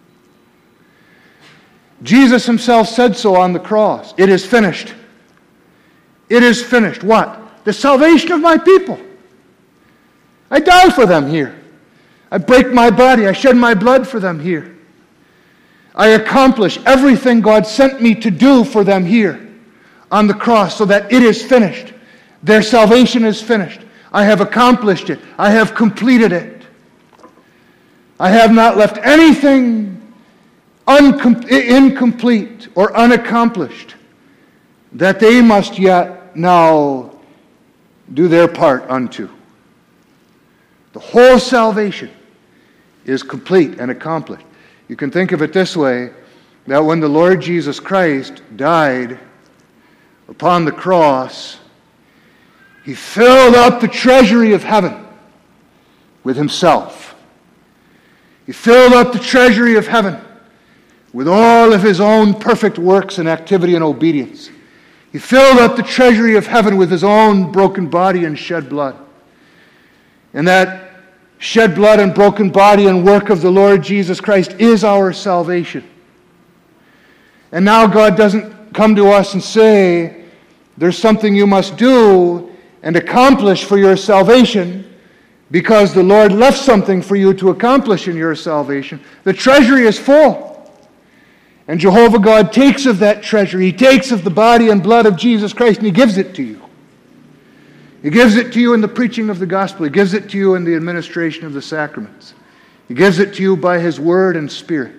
Jesus Himself said so on the cross. It is finished. It is finished. What? The salvation of my people. I die for them here. I break my body. I shed my blood for them here. I accomplish everything God sent me to do for them here on the cross, so that it is finished. Their salvation is finished. I have accomplished it. I have completed it. I have not left anything uncom- incomplete or unaccomplished that they must yet now do their part unto. The whole salvation is complete and accomplished. You can think of it this way, that when the Lord Jesus Christ died upon the cross, He filled up the treasury of heaven with Himself. He filled up the treasury of heaven with all of His own perfect works and activity and obedience. He filled up the treasury of heaven with His own broken body and shed blood. And that shed blood and broken body and work of the Lord Jesus Christ is our salvation. And now God doesn't come to us and say, there's something you must do and accomplish for your salvation, because the Lord left something for you to accomplish in your salvation. The treasury is full. And Jehovah God takes of that treasury. He takes of the body and blood of Jesus Christ and He gives it to you. He gives it to you in the preaching of the gospel. He gives it to you in the administration of the sacraments. He gives it to you by His word and Spirit.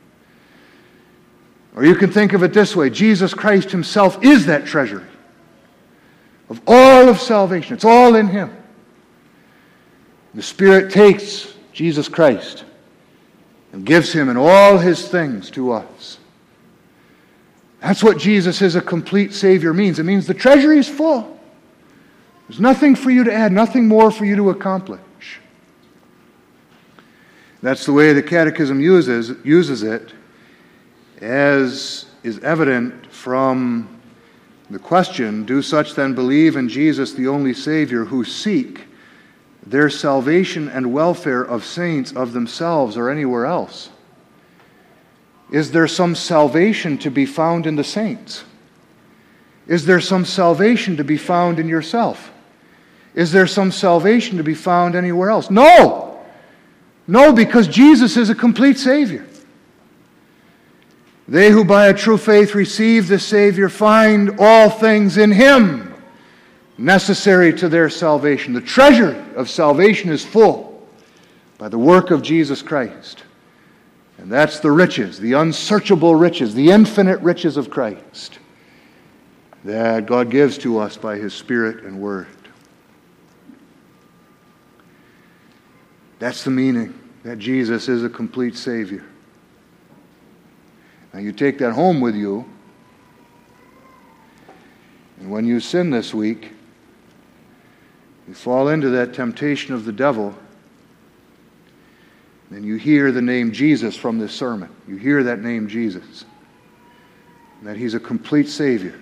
Or you can think of it this way. Jesus Christ Himself is that treasury of all of salvation. It's all in Him. The Spirit takes Jesus Christ and gives Him and all His things to us. That's what Jesus is a complete Savior means. It means the treasury is full. There's nothing for you to add, nothing more for you to accomplish. That's the way the Catechism uses, uses it, as is evident from the question, do such then believe in Jesus the only Savior, who seek their salvation and welfare of saints of themselves or anywhere else? Is there some salvation to be found in the saints? Is there some salvation to be found in yourself? Is there some salvation to be found anywhere else? No! No, because Jesus is a complete Savior. They who by a true faith receive the Savior find all things in Him necessary to their salvation. The treasure of salvation is full by the work of Jesus Christ. And that's the riches, the unsearchable riches, the infinite riches of Christ that God gives to us by His Spirit and Word. That's the meaning, that Jesus is a complete Savior. Now you take that home with you, and when you sin this week, you fall into that temptation of the devil, and you hear the name Jesus from this sermon. You hear that name Jesus, and that He's a complete Savior.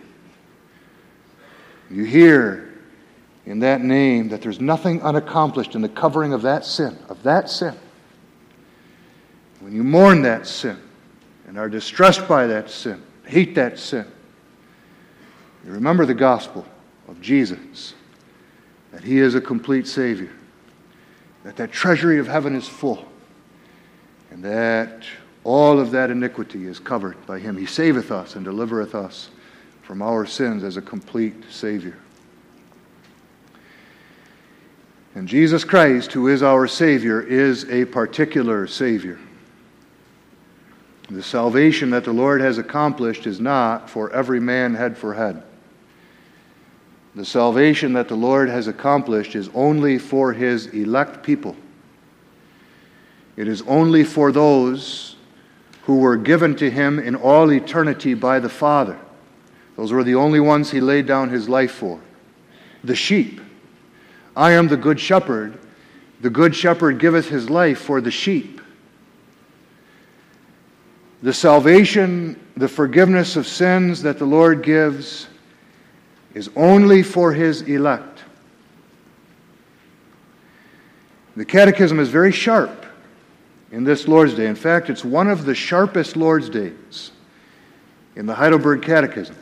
You hear in that name that there's nothing unaccomplished in the covering of that sin, of that sin. When you mourn that sin and are distressed by that sin, hate that sin, you remember the gospel of Jesus, that He is a complete Savior, that that treasury of heaven is full, and that all of that iniquity is covered by Him. He saveth us and delivereth us from our sins as a complete Savior. And Jesus Christ, who is our Savior, is a particular Savior. The salvation that the Lord has accomplished is not for every man head for head. The salvation that the Lord has accomplished is only for His elect people. It is only for those who were given to Him in all eternity by the Father. Those were the only ones He laid down His life for. The sheep. I am the good shepherd. The good shepherd giveth his life for the sheep. The salvation, the forgiveness of sins that the Lord gives is only for His elect. The Catechism is very sharp in this Lord's Day. In fact, it's one of the sharpest Lord's Days in the Heidelberg Catechism,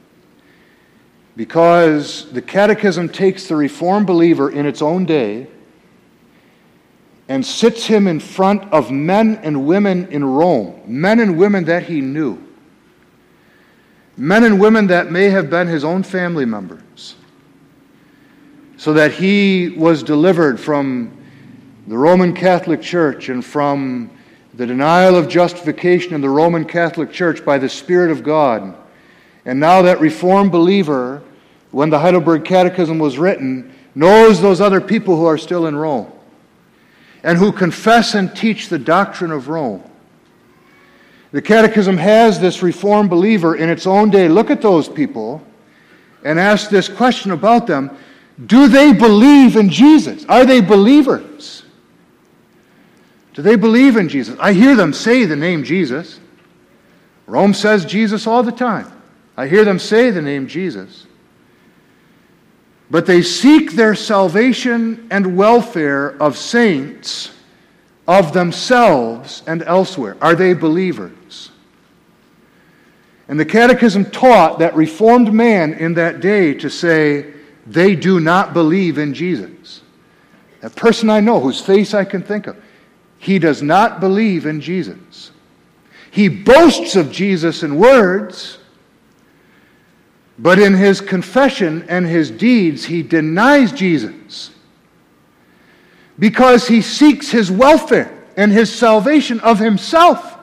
because the Catechism takes the Reformed believer in its own day and sits him in front of men and women in Rome, men and women that he knew, men and women that may have been his own family members, so that he was delivered from the Roman Catholic Church and from the denial of justification in the Roman Catholic Church by the Spirit of God. And now that Reformed believer, when the Heidelberg Catechism was written, knows those other people who are still in Rome and who confess and teach the doctrine of Rome. The Catechism has this Reformed believer in its own day look at those people and ask this question about them: do they believe in Jesus? Are they believers? Do they believe in Jesus? I hear them say the name Jesus. Rome says Jesus all the time. I hear them say the name Jesus. But they seek their salvation and welfare of saints, of themselves and elsewhere. Are they believers? And the Catechism taught that Reformed man in that day to say, they do not believe in Jesus. That person I know, whose face I can think of, he does not believe in Jesus. He boasts of Jesus in words, but in his confession and his deeds, he denies Jesus because he seeks his welfare and his salvation of himself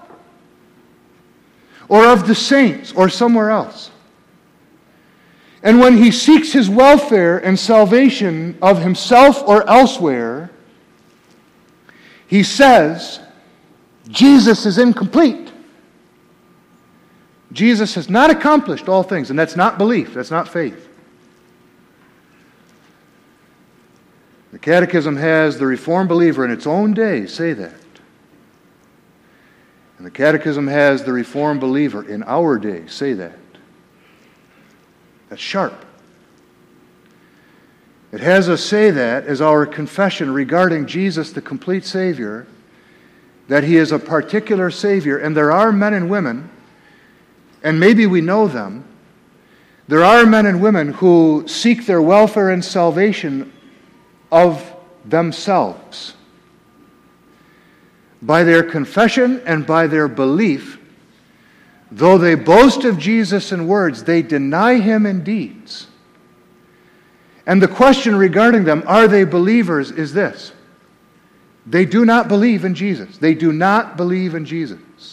or of the saints or somewhere else. And when he seeks his welfare and salvation of himself or elsewhere, he says, Jesus is incomplete. Jesus has not accomplished all things, and that's not belief, that's not faith. The Catechism has the Reformed believer in its own day say that. And the Catechism has the Reformed believer in our day say that. That's sharp. It has us say that as our confession regarding Jesus, the complete Savior, that He is a particular Savior, and there are men and women, and maybe we know them, there are men and women who seek their welfare and salvation of themselves. by their confession and by their belief, though they boast of Jesus in words, they deny him in deeds. And the question regarding them, are they believers, is this: they do not believe in Jesus. They do not believe in Jesus.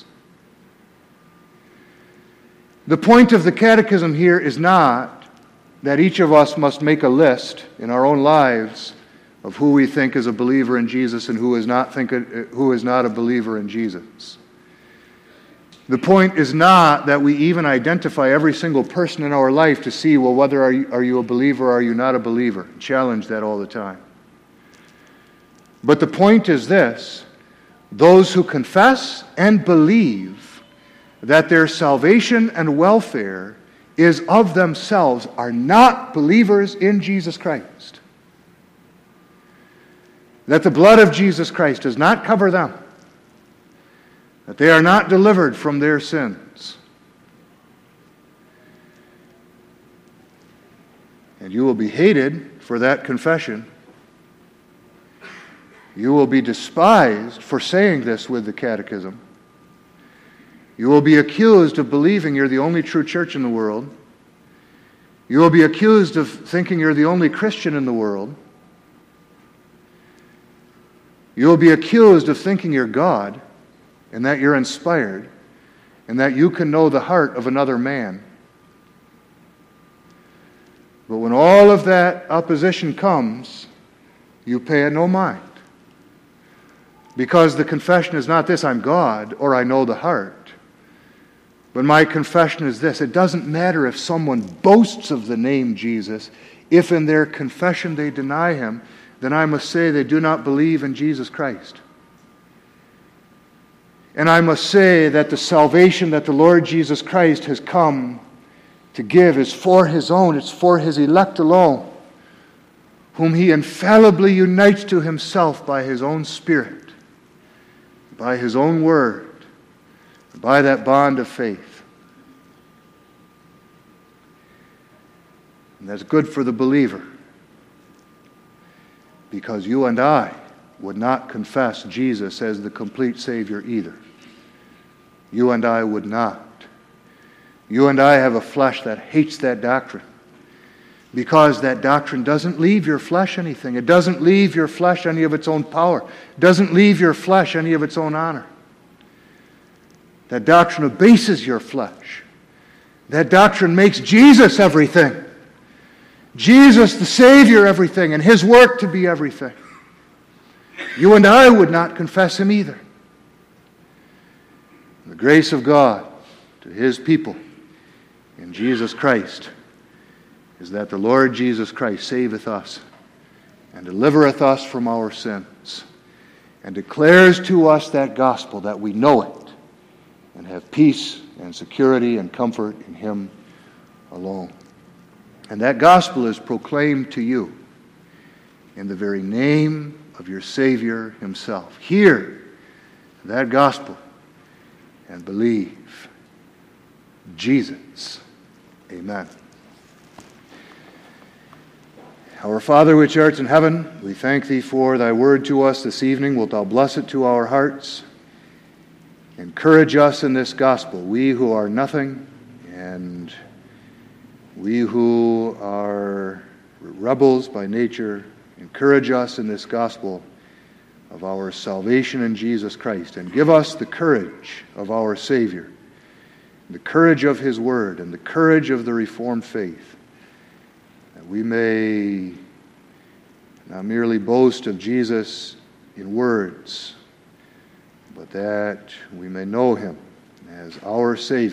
The point of the catechism here is not that each of us must make a list in our own lives of who we think is a believer in Jesus and who is not think who is not a believer in Jesus. The point is not that we even identify every single person in our life to see, well, whether are you, are you a believer or are you not a believer? Challenge that all the time. But the point is this: those who confess and believe that their salvation and welfare is of themselves are not believers in Jesus Christ. That the blood of Jesus Christ does not cover them. That they are not delivered from their sins. And you will be hated for that confession. You will be despised for saying this with the catechism. You will be accused of believing you're the only true church in the world. You will be accused of thinking you're the only Christian in the world. You will be accused of thinking you're God, and that you're inspired, and that you can know the heart of another man. But when all of that opposition comes, you pay it no mind. Because the confession is not this: I'm God, or I know the heart. But my confession is this: it doesn't matter if someone boasts of the name Jesus, if in their confession they deny him, then I must say they do not believe in Jesus Christ. And I must say that the salvation that the Lord Jesus Christ has come to give is for his own, it's for his elect alone, whom he infallibly unites to himself by his own Spirit, by his own word, by that bond of faith. And that's good for the believer, because you and I would not confess Jesus as the complete Savior either. You and I would not. You and I have a flesh that hates that doctrine, because that doctrine doesn't leave your flesh anything. It doesn't leave your flesh any of its own power. It doesn't leave your flesh any of its own honor. That doctrine abases your flesh. That doctrine makes Jesus everything. Jesus the Savior everything, and his work to be everything. You and I would not confess him either. The grace of God to his people in Jesus Christ is that the Lord Jesus Christ saveth us and delivereth us from our sins and declares to us that gospel, that we know it and have peace and security and comfort in him alone. And that gospel is proclaimed to you in the very name of your Savior himself. Hear that gospel and believe Jesus. Amen. Our Father which art in heaven, we thank thee for thy word to us this evening. Wilt thou bless it to our hearts? Encourage us in this gospel, we who are nothing, and we who are rebels by nature. Encourage us in this gospel of our salvation in Jesus Christ, and give us the courage of our Savior, the courage of his word, and the courage of the Reformed faith, that we may not merely boast of Jesus in words, but that we may know him as our Savior